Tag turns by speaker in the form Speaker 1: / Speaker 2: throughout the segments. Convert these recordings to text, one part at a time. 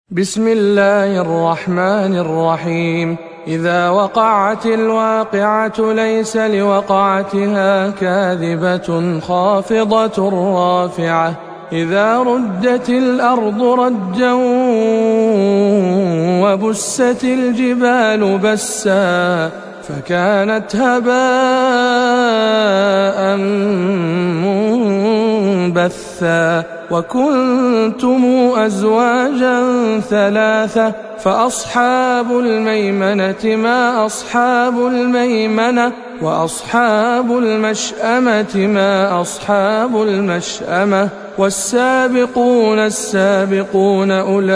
Speaker 1: بسم الله الرحمن الرحيم. إذا وقعت الواقعة ليس لوقعتها كاذبة خافضة رافعة. إذا رجت الأرض رجا وبست الجبال بسا فكانت هباء منبثا وكنتم أزواجا ثلاثة فأصحاب الميمنة ما أصحاب الميمنة وأصحاب المشأمة ما أصحاب المشأمة والسابقون السابقون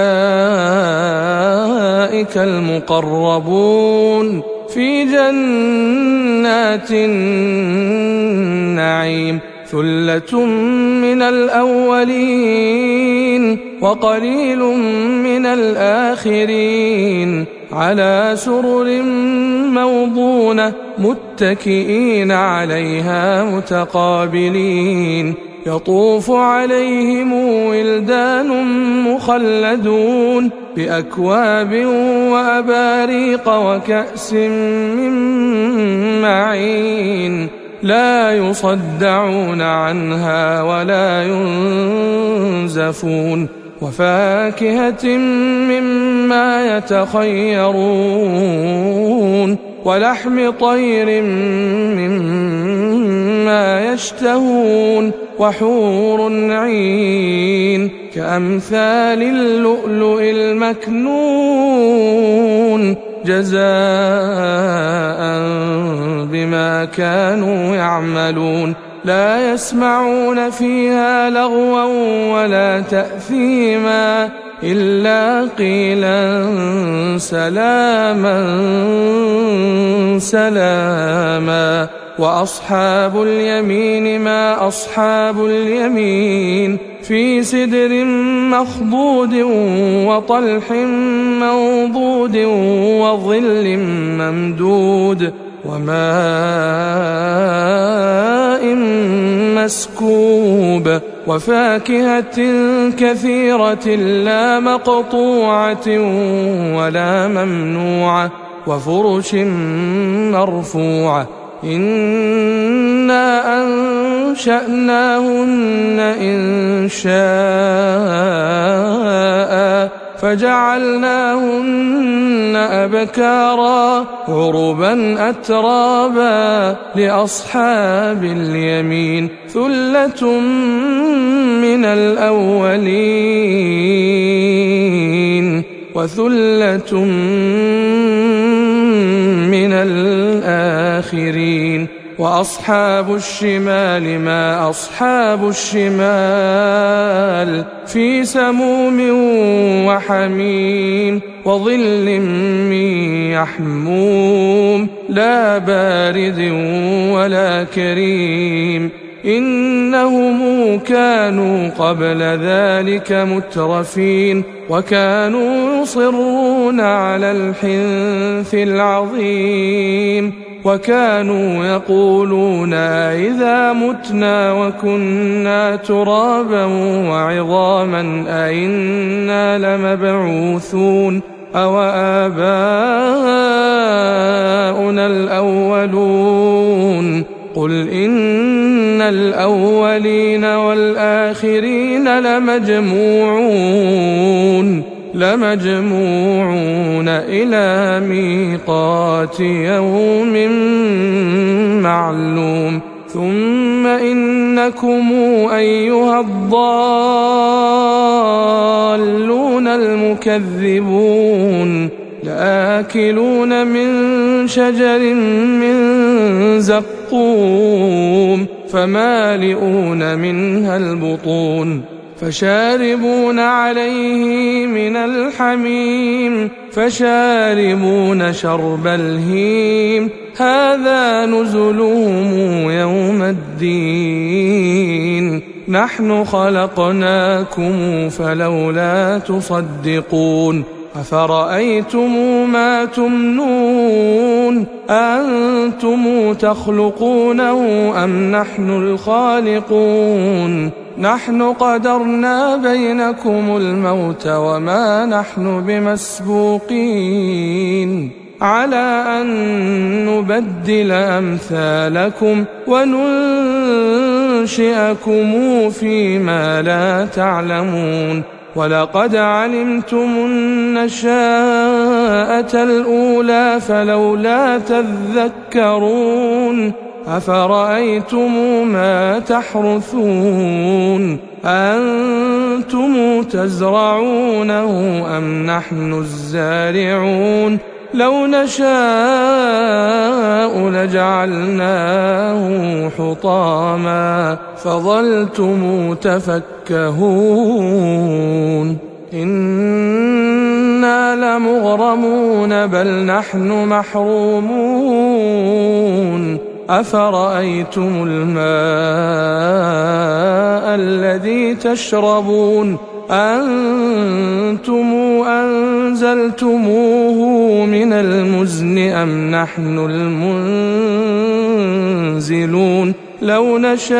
Speaker 1: أولئك المقربون في جنات النعيم. ثلة من الأولين وقليل من الآخرين على سرر موضونة متكئين عليها متقابلين. يطوف عليهم ولدان مخلدون بأكواب وأباريق وكأس من معين لا يصدعون عنها ولا ينزفون وفاكهة مما يتخيرون ولحم طير مما يشتهون وحور عين كأمثال اللؤلؤ المكنون جزاء بما كانوا يعملون. لا يسمعون فيها لغوا ولا تأثيما إلا قيلا سلاما سلاما. وأصحاب اليمين ما أصحاب اليمين في سدر مخضود وطلح منضود وظل ممدود وماء مسكوب وفاكهة كثيرة لا مقطوعة ولا ممنوعة وفرش مرفوعة. إنا أنشأناهن إنشاء فجعلناهن أبكارا عربا أترابا لأصحاب اليمين. ثلة من الأولين وثلة من الآخرين. وأصحاب الشمال ما أصحاب الشمال في سموم وحميم وظل من يحموم لا بارد ولا كريم. إنهم كانوا قبل ذلك مترفين وكانوا يصرون على الحنث العظيم وكانوا يقولون إذا متنا وكنا ترابا وعظاما أئنا لمبعوثون أو آباؤنا الأولون. قل إن الأولين والآخرين لمجموعون إلى ميقات يوم معلوم. ثم إنكم أيها الضالون المكذبون لآكلون من شجر من زقوم فمالئون منها البطون فشاربون عليه من الحميم فشاربون شرب الهيم. هذا نزلهم يوم الدين. نحن خلقناكم فلولا تصدقون. أفرأيتم ما تمنون أأنتم تخلقونه أم نحن الخالقون نحن قدرنا بينكم الموت وما نحن بمسبوقين على أن نبدل أمثالكم وننشئكم فيما لا تعلمون ولقد علمتم النشاءة الأولى فلولا تذكرون أفرأيتم ما تحرثون أنتم تزرعونه أم نحن الزارعون لو نشاء لجعلناه حطاما فظلتم تفكهون إنا لمغرمون بل نحن محرومون أفرأيتم الماء الذي تشربون أنتم أنزلتموه من المزن أم نحن المنزلون لو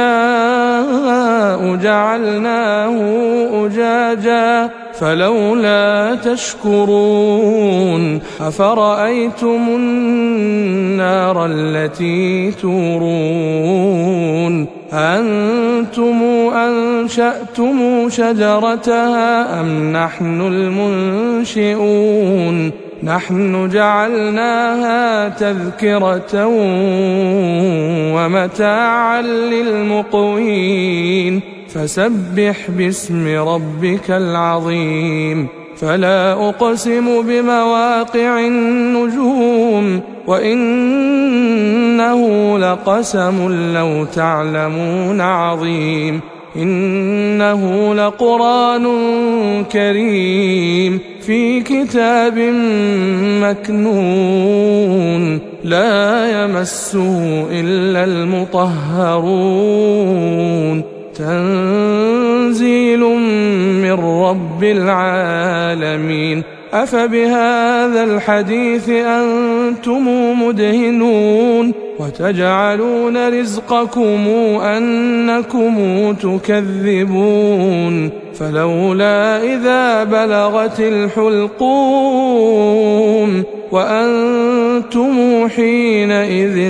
Speaker 1: نشاء جعلناه أجاجا فلولا تشكرون أفرأيتم النار التي تورون أنتم أنشأتم شجرتها أم نحن المنشئون نحن جعلناها تذكرة ومتاعا للمقوين فسبح باسم ربك العظيم فلا أقسم بمواقع النجوم وإنه لقسم لو تعلمون عظيم إنه لقرآن كريم في كتاب مكنون لا يمسه إلا المطهرون تنزيل من رب العالمين أفبهذا الحديث أنتم مدهنون وتجعلون رزقكم أنكم تكذبون فلولا إذا بلغت الحلقوم وأنتم حينئذ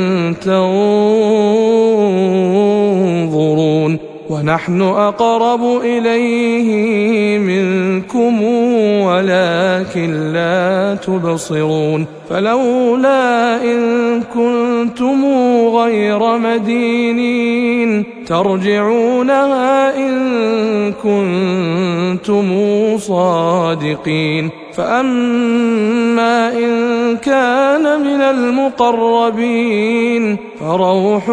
Speaker 1: تنظرون ونحن أقرب إليه منكم ولكن لا تبصرون فلولا إن كنتم غير مدينين ترجعونها إن كنتم صادقين فأما إن كان من المقربين فروح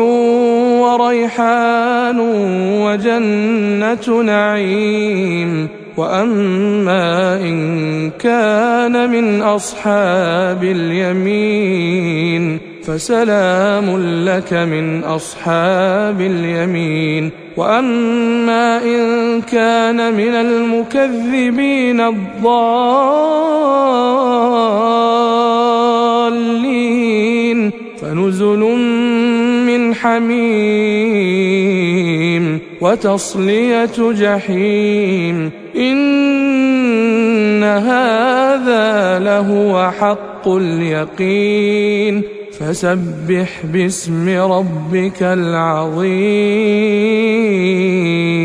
Speaker 1: وريحان وجنة نعيم وأما إن كان من أصحاب اليمين فسلام لك من أصحاب اليمين وأما إن كان من المكذبين الضالين فنزل من حميم وتصلية جحيم إن هذا لهو حق اليقين فسبح باسم ربك العظيم.